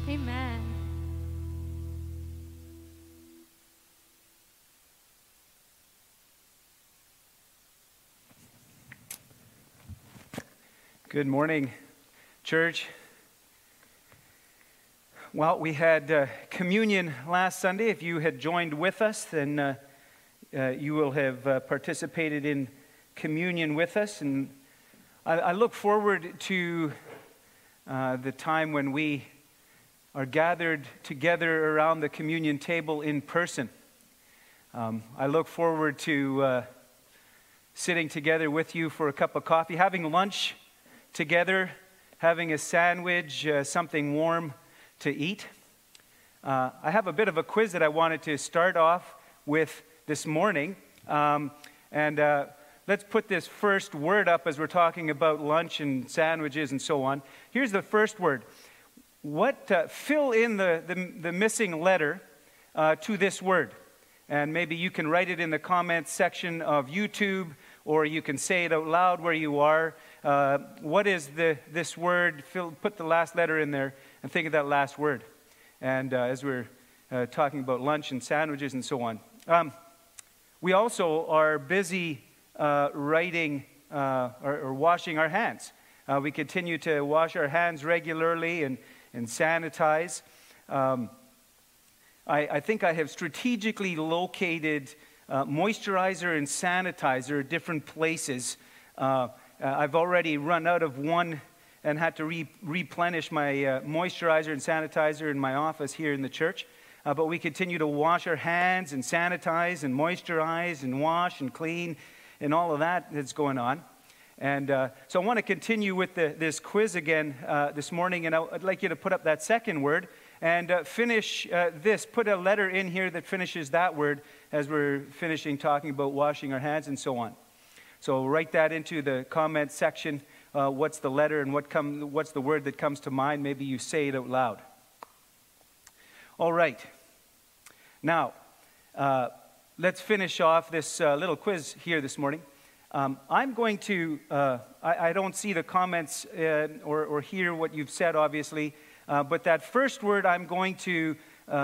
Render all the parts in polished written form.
Amen. Good morning, church. Well, we had communion last Sunday. If you had joined with us, then you will have participated in communion with us. And I look forward to the time when we are gathered together around the communion table in person. I look forward to sitting together with you for a cup of coffee, having lunch together, having a sandwich, something warm to eat. I have a bit of a quiz that I wanted to start off with this morning. Let's put this first word up as we're talking about lunch and sandwiches and so on. Here's the first word. Fill in the missing letter to this word. And maybe you can write it in the comments section of YouTube, or you can say it out loud where you are. What is this word? Put the last letter in there and think of that last word. And as we're talking about lunch and sandwiches and so on. We also are busy writing or washing our hands. We continue to wash our hands regularly and sanitize. I think I have strategically located moisturizer and sanitizer at different places. I've already run out of one and had to replenish my moisturizer and sanitizer in my office here in the church. But we continue to wash our hands and sanitize and moisturize and wash and clean and all of that that's going on. And so I want to continue with this quiz again this morning, and I'd like you to put up that second word and finish this. Put a letter in here that finishes that word as we're finishing talking about washing our hands and so on. So write that into the comment section. What's the letter and what's the word that comes to mind? Maybe you say it out loud. All right. Now, let's finish off this little quiz here this morning. I'm going to, I don't see the comments or hear what you've said, obviously, but that first word I'm going to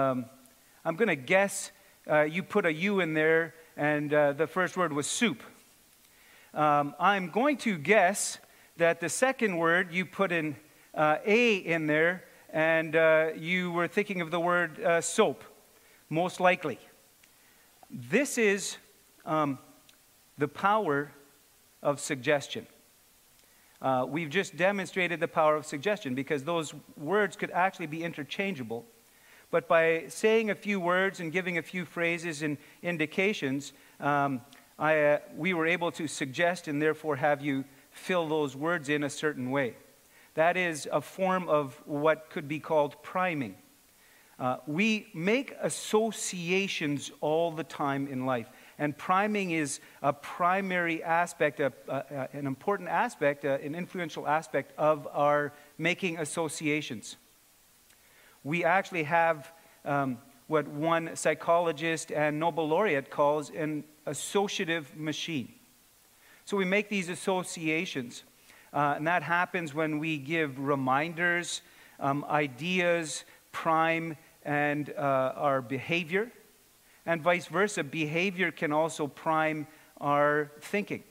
guess you put a U in there, and the first word was soup. I'm going to guess that the second word you put an A in there, and you were thinking of the word soap, most likely. This is the power of suggestion. We've just demonstrated the power of suggestion because those words could actually be interchangeable. But by saying a few words and giving a few phrases and indications, we were able to suggest and therefore have you fill those words in a certain way. That is a form of what could be called priming. We make associations all the time in life. And priming is a primary aspect, an important aspect, an influential aspect of our making associations. We actually have what one psychologist and Nobel laureate calls an associative machine. So we make these associations, and that happens when we give reminders, ideas, prime, and our behavior. And vice versa, behavior can also prime our thinking.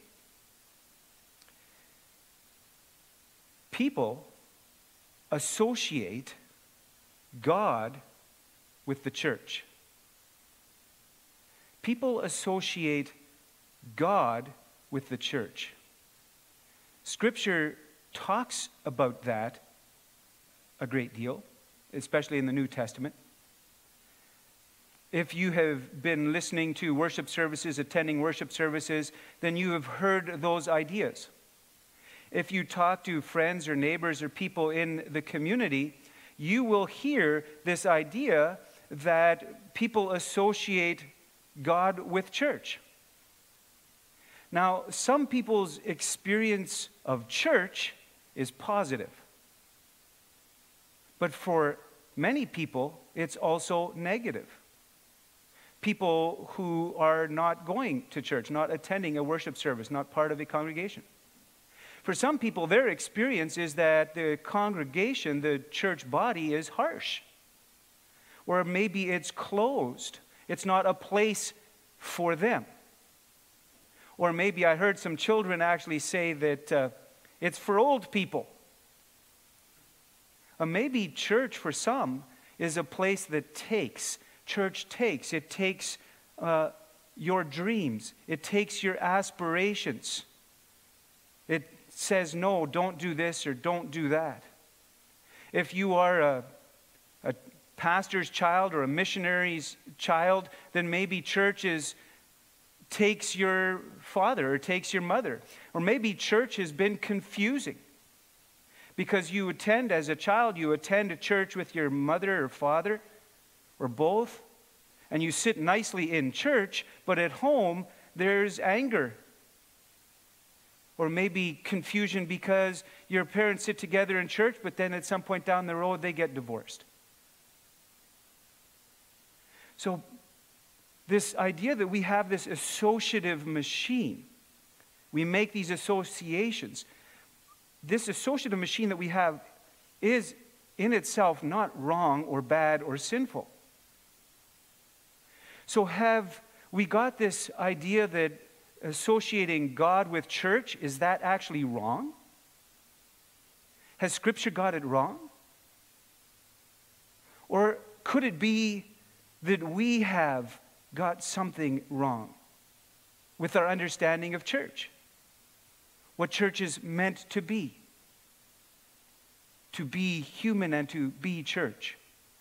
People associate God with the church. People associate God with the church. Scripture talks about that a great deal, especially in the New Testament. If you have been listening to worship services, attending worship services, then you have heard those ideas. If you talk to friends or neighbors or people in the community, you will hear this idea that people associate God with church. Now, some people's experience of church is positive. But for many people, it's also negative. People who are not going to church, not attending a worship service, not part of a congregation. For some people, their experience is that the congregation, the church body, is harsh. Or maybe it's closed. It's not a place for them. Or maybe I heard some children actually say that it's for old people. Maybe church for some is a place that takes. Church takes. It takes your dreams. It takes your aspirations. It says, no, don't do this or don't do that. If you are a pastor's child or a missionary's child, then maybe church takes your father or takes your mother. Or maybe church has been confusing. Because you attend as a child, you attend a church with your mother or father, or both, and you sit nicely in church, but at home there's anger. Or maybe confusion because your parents sit together in church, but then at some point down the road they get divorced. So this idea that we have this associative machine, we make these associations. This associative machine that we have is in itself not wrong or bad or sinful. So have we got this idea that associating God with church, is that actually wrong? Has Scripture got it wrong? Or could it be that we have got something wrong with our understanding of church? What church is meant to be human and to be church.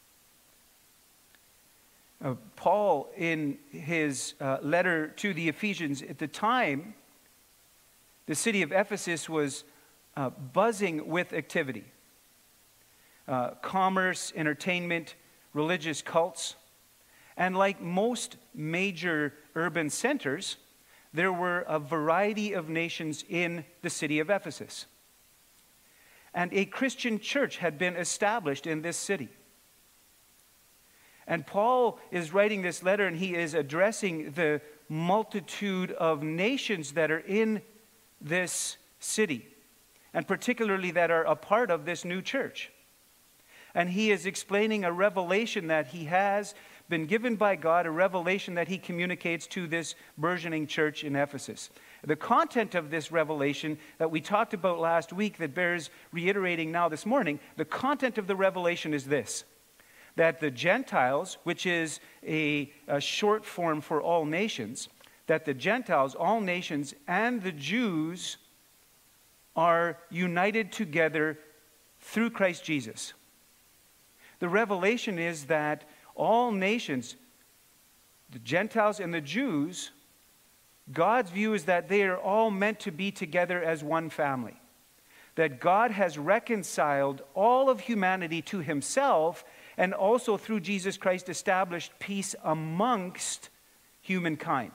Paul, in his letter to the Ephesians, at the time, the city of Ephesus was buzzing with activity. Commerce, entertainment, religious cults. And like most major urban centers, there were a variety of nations in the city of Ephesus. And a Christian church had been established in this city. And Paul is writing this letter, and he is addressing the multitude of nations that are in this city, and particularly that are a part of this new church. And he is explaining a revelation that he has been given by God, a revelation that he communicates to this burgeoning church in Ephesus. The content of this revelation that we talked about last week that bears reiterating now this morning, the content of the revelation is this: that the Gentiles, which is a short form for all nations, that the Gentiles, all nations, and the Jews are united together through Christ Jesus. The revelation is that all nations, the Gentiles and the Jews, God's view is that they are all meant to be together as one family. That God has reconciled all of humanity to himself, and also through Jesus Christ established peace amongst humankind.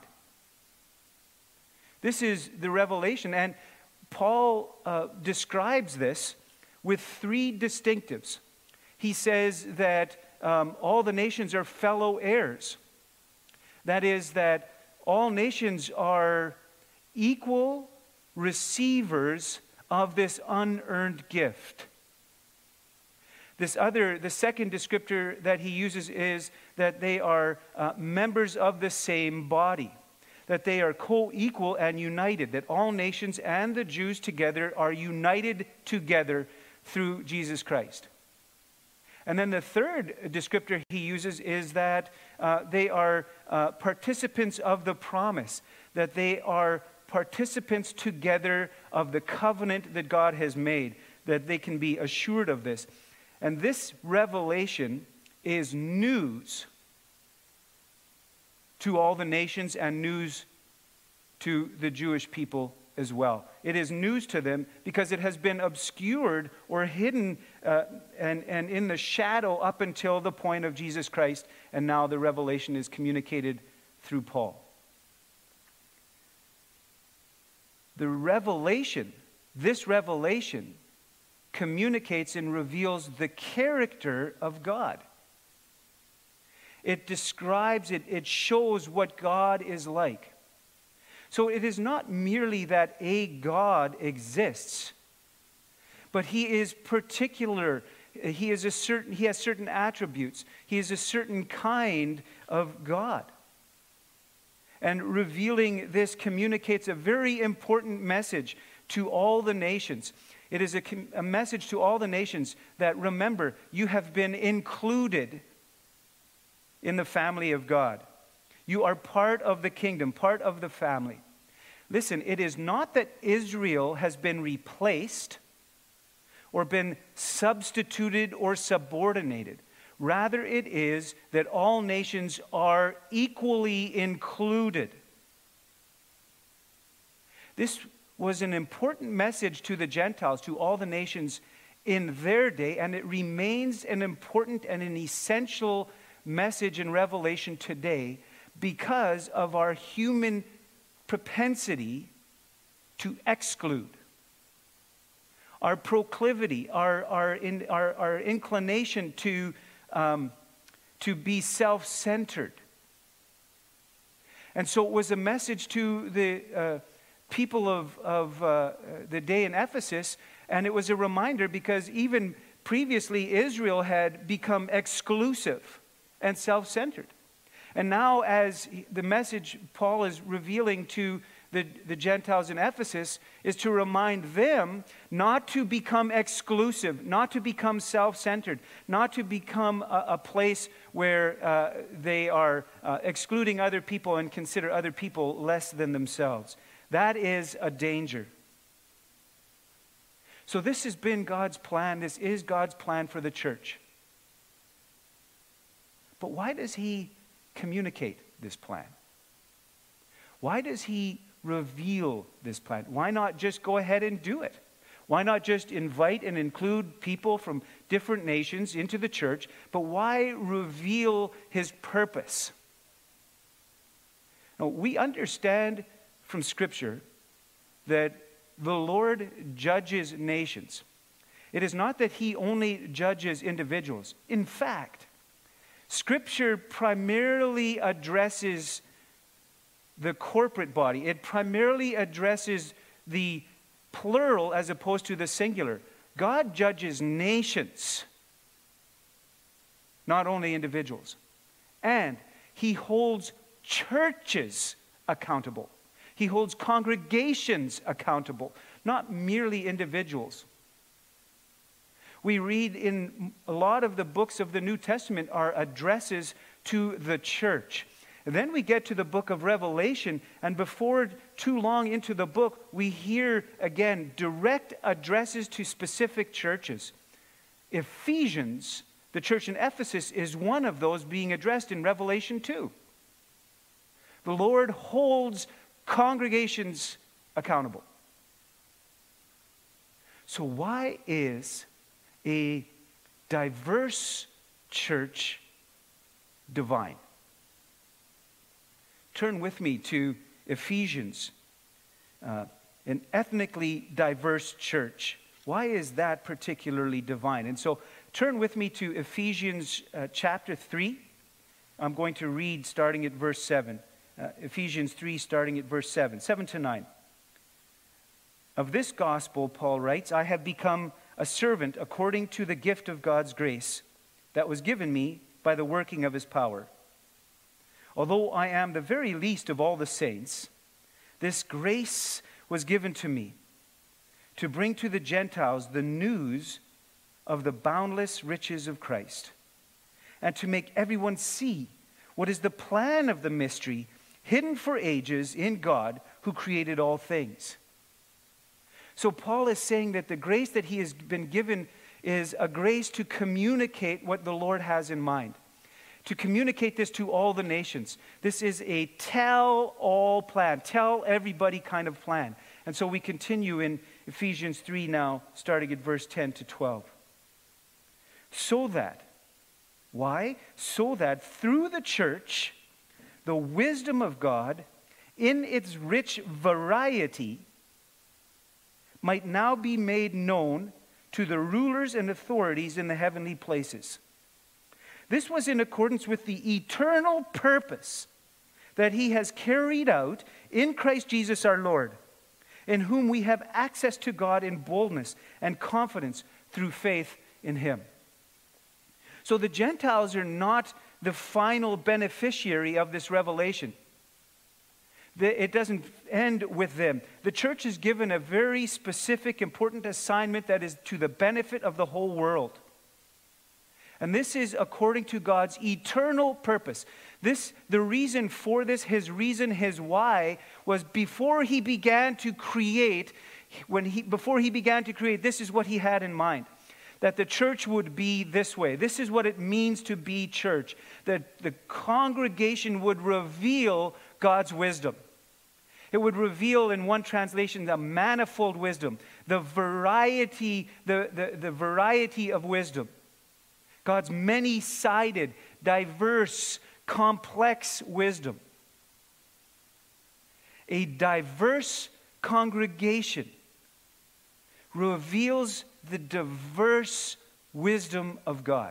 This is the revelation, and Paul describes this with three distinctives. He says that all the nations are fellow heirs. That is, that all nations are equal receivers of this unearned gift. The second descriptor that he uses is that they are members of the same body. That they are co-equal and united. That all nations and the Jews together are united together through Jesus Christ. And then the third descriptor he uses is that they are participants of the promise, that they are participants together of the covenant that God has made, that they can be assured of this. And this revelation is news to all the nations and news to the Jewish people as well. It is news to them because it has been obscured or hidden and in the shadow up until the point of Jesus Christ, and now the revelation is communicated through Paul. This revelation communicates and reveals the character of God. It describes, it shows what God is like. So it is not merely that a God exists, but he is particular. He has certain attributes. He is a certain kind of God. And revealing this communicates a very important message to all the nations. It is a message to all the nations that, remember, you have been included in the family of God. You are part of the kingdom, part of the family. Listen, it is not that Israel has been replaced or been substituted or subordinated. Rather, it is that all nations are equally included. This was an important message to the Gentiles, to all the nations in their day, and it remains an important and an essential message and revelation today because of our human propensity to exclude. Our proclivity, our inclination to be self-centered. And so it was a message to the people of the day in Ephesus, and it was a reminder because even previously Israel had become exclusive and self-centered. And now, as the message Paul is revealing to the Gentiles in Ephesus is to remind them not to become exclusive, not to become self-centered, not to become a place where they are excluding other people and consider other people less than themselves. That is a danger. So this has been God's plan. This is God's plan for the church. But why does he communicate this plan? Why does he reveal this plan? Why not just go ahead and do it? Why not just invite and include people from different nations into the church? But why reveal his purpose? Now, we understand from Scripture that the Lord judges nations. It is not that he only judges individuals. In fact, Scripture primarily addresses the corporate body. It primarily addresses the plural as opposed to the singular. God judges nations, not only individuals. And he holds churches accountable. He holds congregations accountable, not merely individuals. We read in a lot of the books of the New Testament are addresses to the church. And then we get to the book of Revelation, and before too long into the book, we hear again direct addresses to specific churches. Ephesians, the church in Ephesus, is one of those being addressed in Revelation 2. The Lord holds congregations accountable. So why is a diverse church divine? Turn with me to Ephesians, an ethnically diverse church. Why is that particularly divine? And so turn with me to Ephesians chapter 3. I'm going to read starting at verse 7. Ephesians 3 starting at verse 7 to 9. Of this gospel, Paul writes, I have become a servant according to the gift of God's grace that was given me by the working of his power. Although I am the very least of all the saints, this grace was given to me to bring to the Gentiles the news of the boundless riches of Christ, and to make everyone see what is the plan of the mystery hidden for ages in God who created all things. So Paul is saying that the grace that he has been given is a grace to communicate what the Lord has in mind. To communicate this to all the nations. This is a tell-all plan, tell everybody kind of plan. And so we continue in Ephesians 3 now, starting at verse 10 to 12. So that, why? So that through the church, the wisdom of God, in its rich variety, might now be made known to the rulers and authorities in the heavenly places. This was in accordance with the eternal purpose that he has carried out in Christ Jesus our Lord, in whom we have access to God in boldness and confidence through faith in him. So the Gentiles are not the final beneficiary of this revelation. It doesn't end with them. The church is given a very specific, important assignment that is to the benefit of the whole world. And this is according to God's eternal purpose. The reason for this, his reason, his why, was before he began to create, this is what he had in mind. That the church would be this way. This is what it means to be church. That the congregation would reveal God's wisdom. It would reveal, in one translation, the manifold wisdom, the variety of wisdom. God's many-sided, diverse, complex wisdom. A diverse congregation reveals the diverse wisdom of God.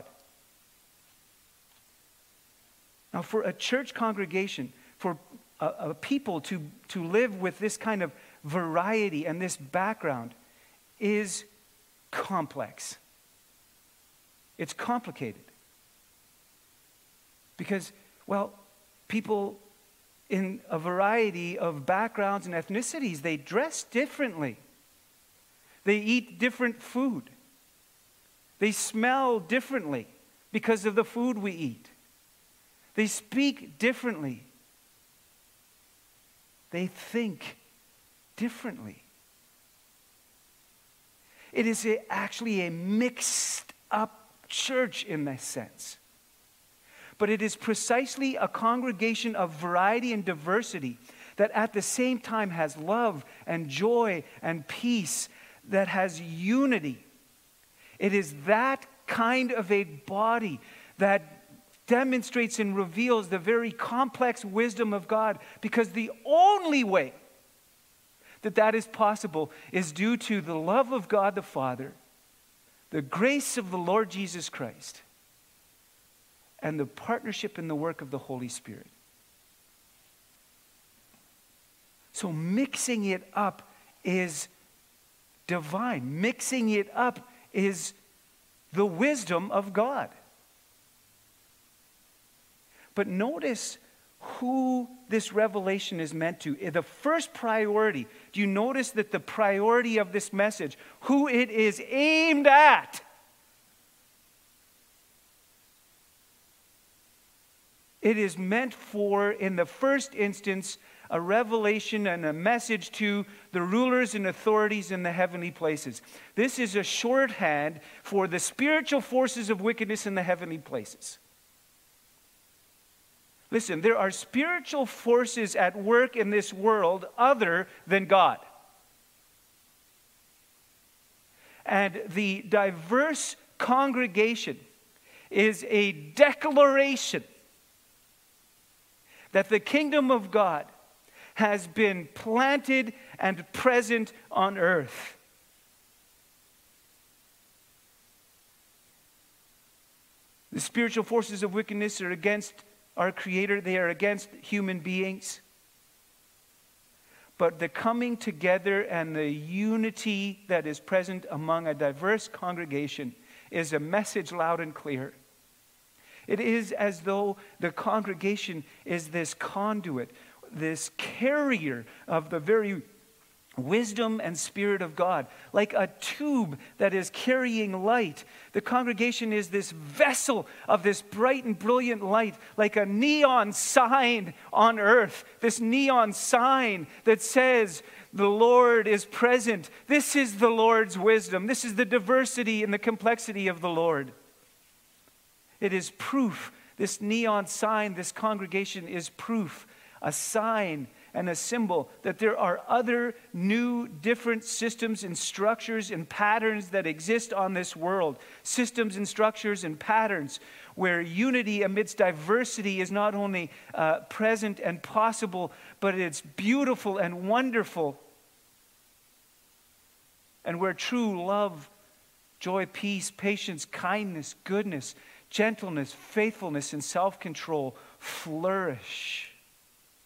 Now, for a church congregation, for a people to live with this kind of variety and this background is complex. It's complicated. Because, well, people in a variety of backgrounds and ethnicities, they dress differently. They eat different food. They smell differently because of the food we eat. They speak differently. They think differently. It is actually a mixed up church in this sense. But it is precisely a congregation of variety and diversity that at the same time has love and joy and peace, that has unity. It is that kind of a body that demonstrates and reveals the very complex wisdom of God, because the only way that is possible is due to the love of God the Father, the grace of the Lord Jesus Christ, and the partnership in the work of the Holy Spirit. So mixing it up is divine. Mixing it up is the wisdom of God. But notice who this revelation is meant to. The first priority, do you notice that the priority of this message, who it is aimed at? It is meant for, in the first instance, a revelation and a message to the rulers and authorities in the heavenly places. This is a shorthand for the spiritual forces of wickedness in the heavenly places. Listen, there are spiritual forces at work in this world other than God. And the diverse congregation is a declaration that the kingdom of God has been planted and present on earth. The spiritual forces of wickedness are against our Creator. They are against human beings. But the coming together and the unity that is present among a diverse congregation is a message loud and clear. It is as though the congregation is this conduit, this carrier of the very wisdom and Spirit of God. Like a tube that is carrying light, the congregation is this vessel of this bright and brilliant light, like a neon sign on earth. This neon sign that says, the Lord is present. This is the Lord's wisdom. This is the diversity and the complexity of the Lord. It is proof. This neon sign, this congregation is proof, a sign and a symbol that there are other new, different systems and structures and patterns that exist on this world. Systems and structures and patterns where unity amidst diversity is not only present and possible, but it's beautiful and wonderful. And where true love, joy, peace, patience, kindness, goodness, gentleness, faithfulness, and self-control flourish.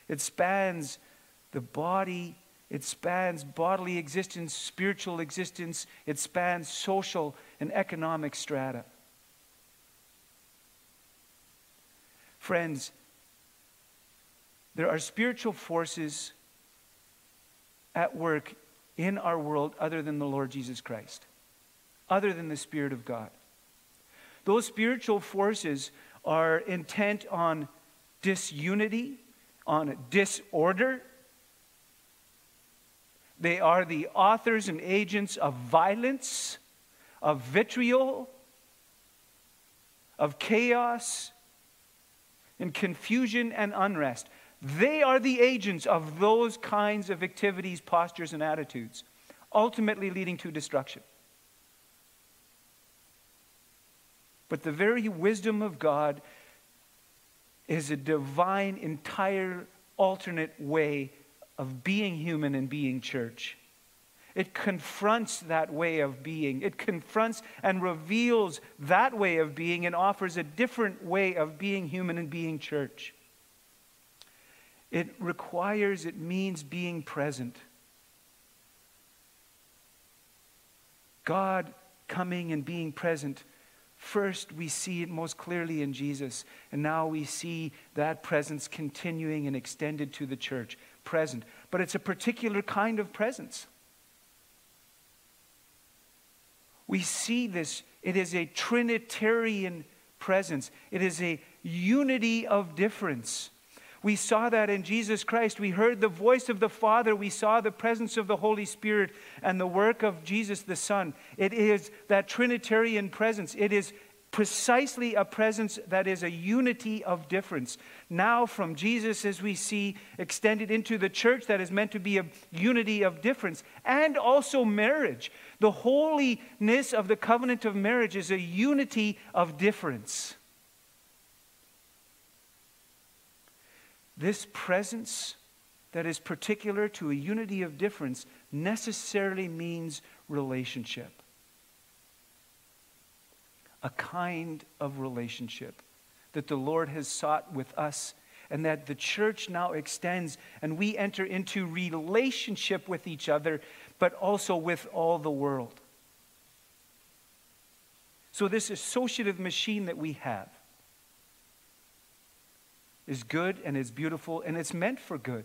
It spans the body. It spans bodily existence, spiritual existence. It spans social and economic strata. Friends, there are spiritual forces at work in our world other than the Lord Jesus Christ, other than the Spirit of God. Those spiritual forces are intent on disunity, on disorder. They are the authors and agents of violence, of vitriol, of chaos, and confusion and unrest. They are the agents of those kinds of activities, postures, and attitudes, ultimately leading to destruction. But the very wisdom of God is a divine, entire, alternate way of being human and being church. It confronts that way of being. It confronts and reveals that way of being and offers a different way of being human and being church. It means being present. God coming and being present. First, we see it most clearly in Jesus, and now we see that presence continuing and extended to the church. Present. But it's a particular kind of presence. We see this. It is a Trinitarian presence. It is a unity of difference. We saw that in Jesus Christ. We heard the voice of the Father. We saw the presence of the Holy Spirit and the work of Jesus the Son. It is that Trinitarian presence. It is precisely a presence that is a unity of difference. Now from Jesus, as we see, extended into the church, that is meant to be a unity of difference. And also marriage. The holiness of the covenant of marriage is a unity of difference. This presence that is particular to a unity of difference necessarily means relationship. A kind of relationship that the Lord has sought with us and that the church now extends, and we enter into relationship with each other, but also with all the world. So this associative machine that we have is good and is beautiful and it's meant for good.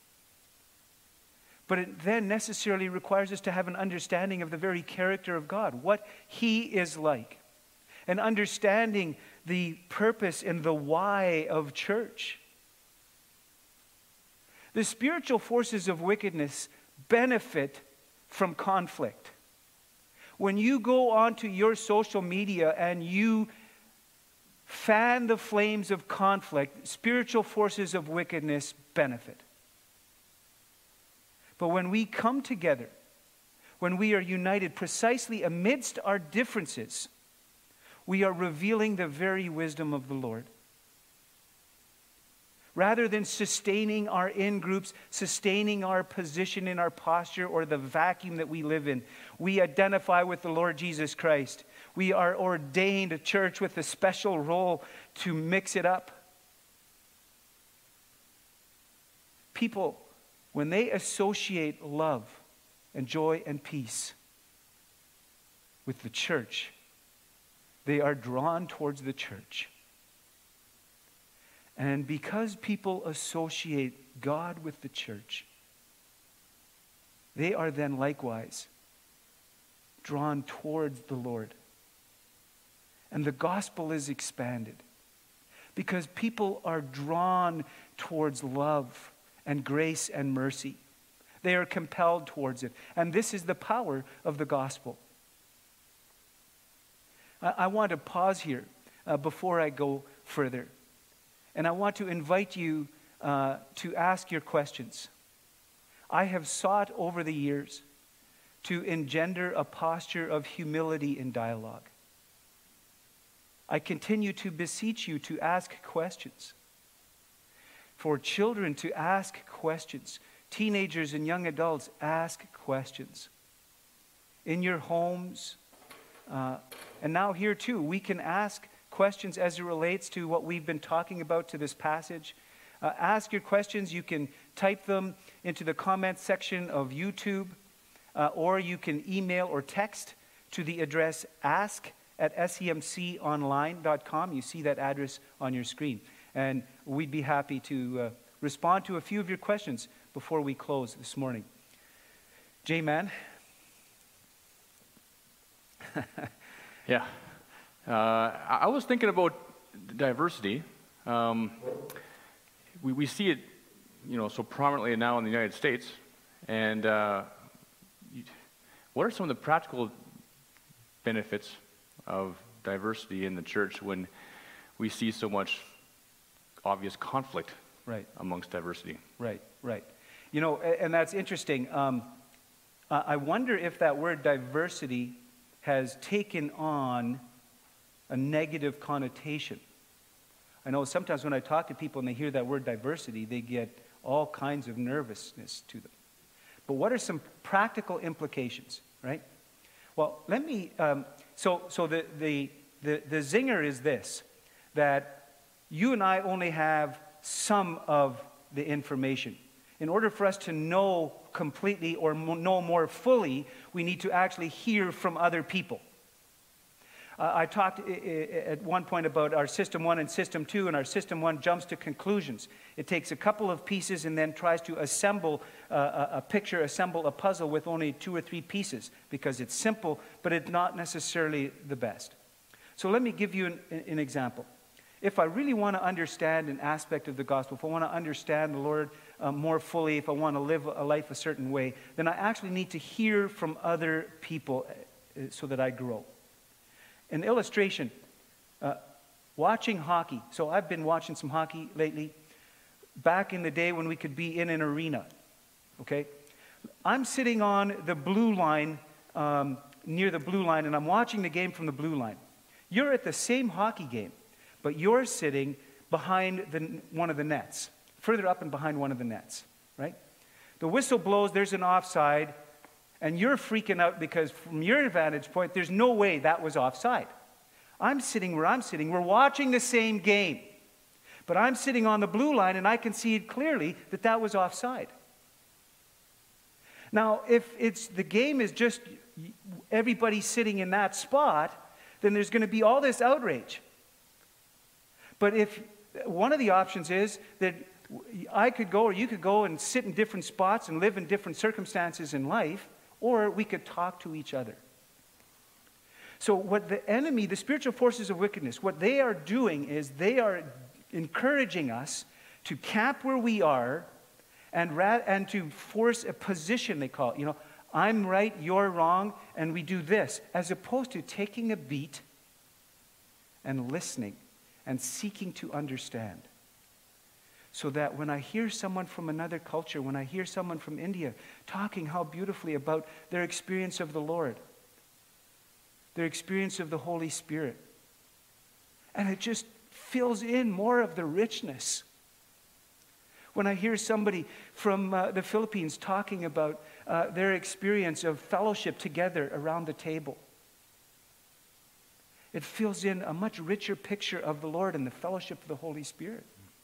But it then necessarily requires us to have an understanding of the very character of God, what He is like, and understanding the purpose and the why of church. The spiritual forces of wickedness benefit from conflict. When you go onto your social media and you fan the flames of conflict, spiritual forces of wickedness benefit. But when we come together, when we are united precisely amidst our differences, we are revealing the very wisdom of the Lord. Rather than sustaining our in-groups, sustaining our position in our posture or the vacuum that we live in, we identify with the Lord Jesus Christ. We are ordained a church with a special role to mix it up. People, when they associate love and joy and peace with the church, they are drawn towards the church. And because people associate God with the church, they are then likewise drawn towards the Lord. And the gospel is expanded because people are drawn towards love and grace and mercy. They are compelled towards it. And this is the power of the gospel. I want to pause here before I go further. And I want to invite you to ask your questions. I have sought over the years to engender a posture of humility in dialogue. I continue to beseech you to ask questions. For children to ask questions. Teenagers and young adults, ask questions. In your homes. And now here too, we can ask questions as it relates to what we've been talking about to this passage. Ask your questions. You can type them into the comments section of YouTube, or you can email or text to the address ask@semconline.com. You see that address on your screen. And we'd be happy to respond to a few of your questions before we close this morning. J-Man? Yeah. I was thinking about diversity. We see it, so prominently now in the United States. And what are some of the practical benefits of diversity in the church when we see so much obvious conflict amongst diversity? Right. And that's interesting. I wonder if that word diversity has taken on a negative connotation. I know sometimes when I talk to people and they hear that word diversity, they get all kinds of nervousness to them. But what are some practical implications, right? Well, let me, so the zinger is this, that you and I only have some of the information. In order for us to know completely or know more fully, we need to actually hear from other people. I talked at one point about our System 1 and System 2, and our System 1 jumps to conclusions. It takes a couple of pieces and then tries to assemble a picture, assemble a puzzle with only 2 or 3 pieces, because it's simple, but it's not necessarily the best. So let me give you an example. If I really want to understand an aspect of the gospel, if I want to understand the Lord more fully, if I want to live a life a certain way, then I actually need to hear from other people so that I grow. An illustration, watching hockey. So I've been watching some hockey lately. Back in the day when we could be in an arena, okay? I'm sitting on the blue line, near the blue line, and I'm watching the game from the blue line. You're at the same hockey game, but you're sitting behind one of the nets, further up and behind one of the nets, right? The whistle blows, there's an offside, and you're freaking out because from your vantage point, there's no way that was offside. I'm sitting where I'm sitting. We're watching the same game. But I'm sitting on the blue line, and I can see it clearly that that was offside. Now, if the game is just everybody sitting in that spot, then there's going to be all this outrage. But if one of the options is that I could go or you could go and sit in different spots and live in different circumstances in life, or we could talk to each other. So what the enemy, the spiritual forces of wickedness, what they are doing is they are encouraging us to camp where we are and to force a position, they call it. I'm right, you're wrong, and we do this, as opposed to taking a beat and listening and seeking to understand. So that when I hear someone from another culture, when I hear someone from India talking how beautifully about their experience of the Lord, their experience of the Holy Spirit, and it just fills in more of the richness. When I hear somebody from the Philippines talking about their experience of fellowship together around the table, it fills in a much richer picture of the Lord and the fellowship of the Holy Spirit.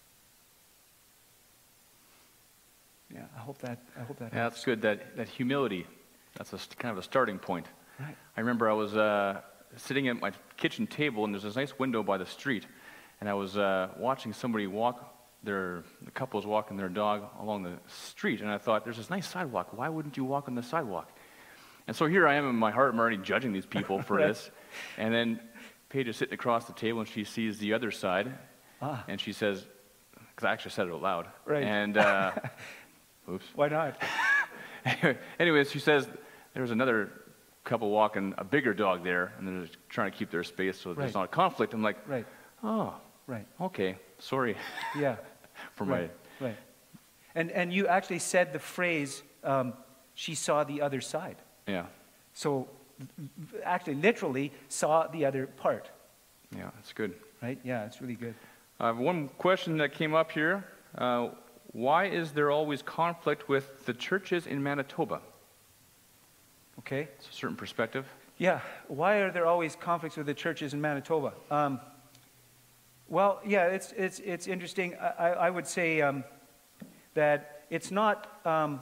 Yeah, I hope that helps. Yeah, that's good. That humility, that's kind of a starting point. Right. I remember I was sitting at my kitchen table, and there's this nice window by the street, and I was watching somebody the couple was walking their dog along the street, and I thought, there's this nice sidewalk. Why wouldn't you walk on the sidewalk? And so here I am in my heart, I'm already judging these people for Right. this. And then Paige is sitting across the table, and she sees the other side, and she says, because I actually said it out loud. Right. And, oops. Why not? Anyways, she says, there's another couple walking a bigger dog there, and they're just trying to keep their space so there's not a conflict. I'm like, Right. oh, Right. okay, sorry. Yeah. for Right. Right. And you actually said the phrase, she saw the other side. Yeah. So actually, literally, saw the other part. Yeah, that's good. Right? Yeah, it's really good. I have one question that came up here. Why is there always conflict with the churches in Manitoba? Okay. It's a certain perspective. Yeah. Why are there always conflicts with the churches in Manitoba? Well, yeah, it's interesting. I would say that it's not,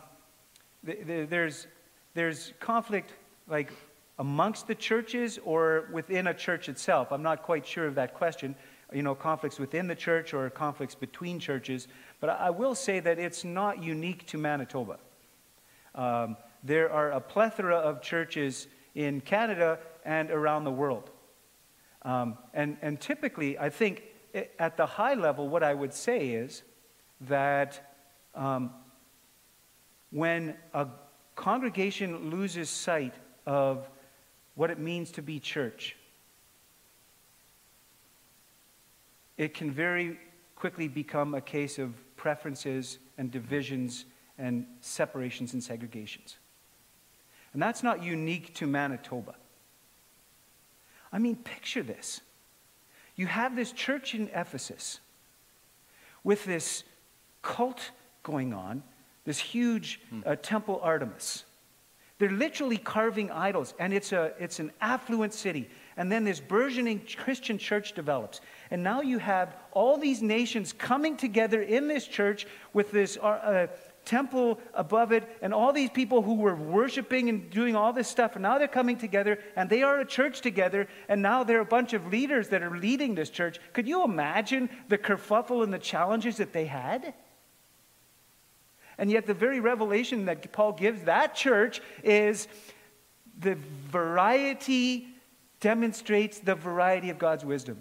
there's conflict like amongst the churches or within a church itself. I'm not quite sure of that question, conflicts within the church or conflicts between churches. But I will say that it's not unique to Manitoba. There are a plethora of churches in Canada and around the world. And typically, I think at the high level, what I would say is that when a congregation loses sight of what it means to be church, it can very quickly become a case of preferences and divisions and separations and segregations. And that's not unique to Manitoba. I mean, picture this. You have this church in Ephesus with this cult going on, this huge temple Artemis. They're literally carving idols, and it's an affluent city. And then this burgeoning Christian church develops. And now you have all these nations coming together in this church with this temple above it, and all these people who were worshiping and doing all this stuff, and now they're coming together, and they are a church together, and now they're a bunch of leaders that are leading this church. Could you imagine the kerfuffle and the challenges that they had? And yet the very revelation that Paul gives that church is the variety demonstrates the variety of God's wisdom.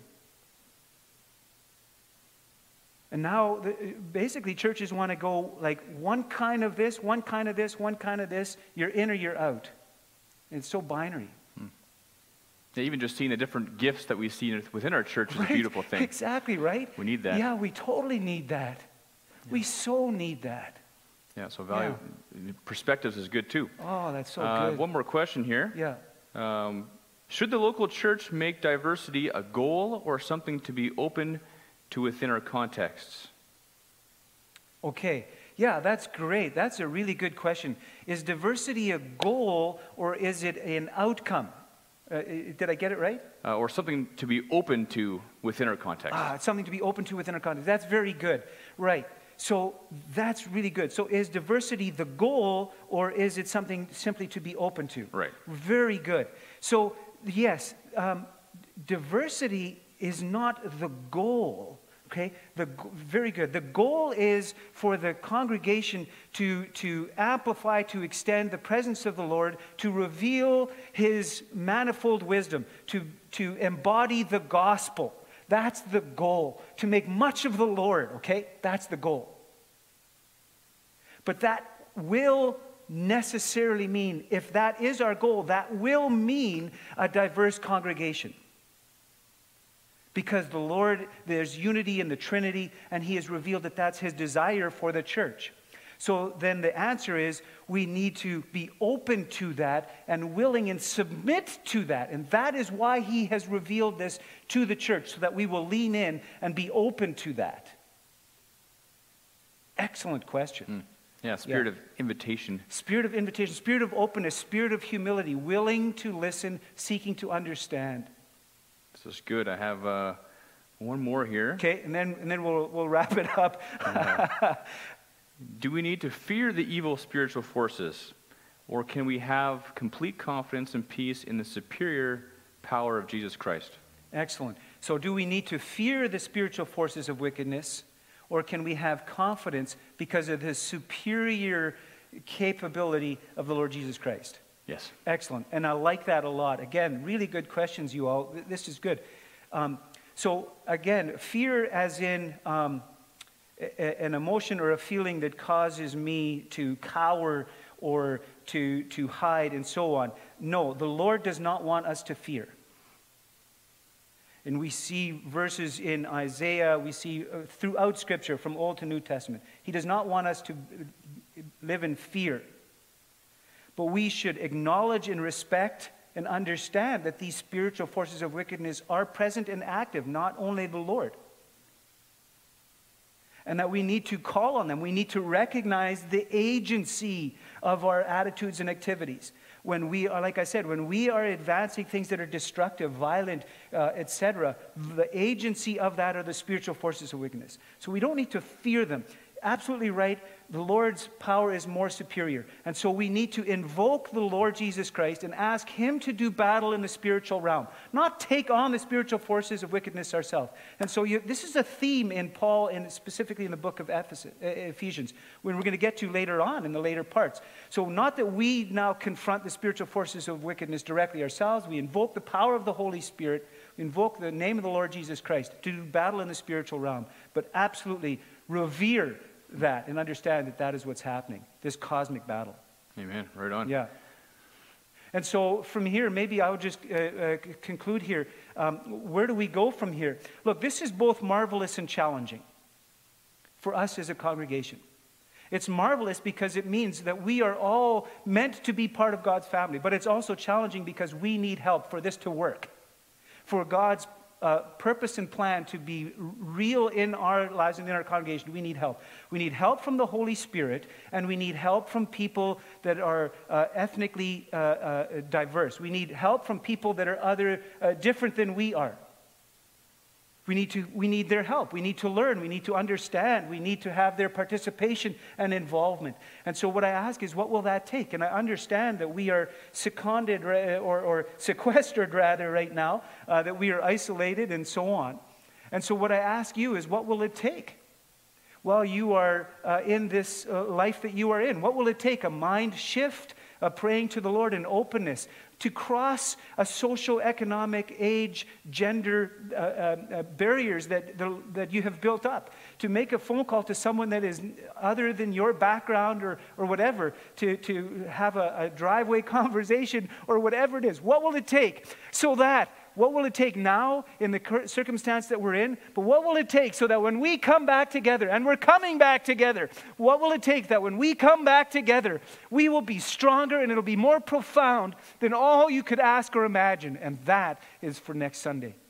And now, basically, churches want to go like one kind of this, one kind of this, one kind of this. You're in or you're out. And it's so binary. Yeah, even just seeing the different gifts that we see within our church is a beautiful thing. Exactly, right? We need that. Yeah, we totally need that. Yeah. We so need that. Yeah, so value perspectives is good too. Oh, that's so good. One more question here. Yeah. Should the local church make diversity a goal or something to be open to within our contexts? Okay. Yeah, that's great. That's a really good question. Is diversity a goal or is it an outcome? Did I get it right? Or something to be open to within our context. Something to be open to within our context. That's very good. Right. So that's really good. So is diversity the goal or is it something simply to be open to? Right. Very good. So yes, diversity is not the goal. Okay, very good. The goal is for the congregation to amplify, to extend the presence of the Lord, to reveal His manifold wisdom, to embody the gospel. That's the goal. To make much of the Lord, okay? That's the goal. But that will necessarily mean, if that is our goal, that will mean a diverse congregation. Because the Lord, there's unity in the Trinity, and He has revealed that that's His desire for the church. So then the answer is we need to be open to that and willing and submit to that. And that is why He has revealed this to the church, so that we will lean in and be open to that. Excellent question. Yeah, spirit of invitation. Spirit of invitation, spirit of openness, spirit of humility, willing to listen, seeking to understand. This is good. I have one more here. Okay, and then we'll wrap it up. Do we need to fear the evil spiritual forces, or can we have complete confidence and peace in the superior power of Jesus Christ? Excellent. So do we need to fear the spiritual forces of wickedness, or can we have confidence because of the superior capability of the Lord Jesus Christ? Yes. Excellent. And I like that a lot. Again, really good questions, you all. This is good. So again, fear as in an emotion or a feeling that causes me to cower or to hide and so on. No, the Lord does not want us to fear. And we see verses in Isaiah, we see throughout Scripture from Old to New Testament. He does not want us to live in fear. But we should acknowledge and respect and understand that these spiritual forces of wickedness are present and active, not only the Lord. And that we need to call on them. We need to recognize the agency of our attitudes and activities. when we are, like I said, when we are advancing things that are destructive, violent, etc., the agency of that are the spiritual forces of wickedness. So we don't need to fear them. Absolutely right. The Lord's power is more superior. And so we need to invoke the Lord Jesus Christ and ask him to do battle in the spiritual realm, not take on the spiritual forces of wickedness ourselves. And so this is a theme in Paul, and specifically in the book of Ephesians, when we're going to get to later on in the later parts. So not that we now confront the spiritual forces of wickedness directly ourselves. We invoke the power of the Holy Spirit. We invoke the name of the Lord Jesus Christ to do battle in the spiritual realm. But absolutely revere that and understand that that is what's happening, this cosmic battle. Amen. Right on. Yeah. And so from here, maybe I would just conclude here. Where do we go from here? Look, this is both marvelous and challenging for us as a congregation. It's marvelous because it means that we are all meant to be part of God's family, but it's also challenging because we need help for this to work, for God's purpose and plan to be real in our lives and in our congregation. We need help. We need help from the Holy Spirit, and we need help from people that are ethnically diverse. We need help from people that are different than we are. We need their help. We need to learn. We need to understand. We need to have their participation and involvement. And so what I ask is, what will that take? And I understand that we are seconded or sequestered rather right now, that we are isolated and so on. And so what I ask you is, what will it take while you are in this life that you are in? What will it take? A mind shift, a praying to the Lord in openness, to cross a social, economic, age, gender barriers that you have built up, to make a phone call to someone that is other than your background or whatever, to have a driveway conversation or whatever it is. What will it take so that, what will it take now in the circumstance that we're in, but what will it take so that when we come back together, and we're coming back together, what will it take that when we come back together, we will be stronger and it'll be more profound than all you could ask or imagine? And that is for next Sunday.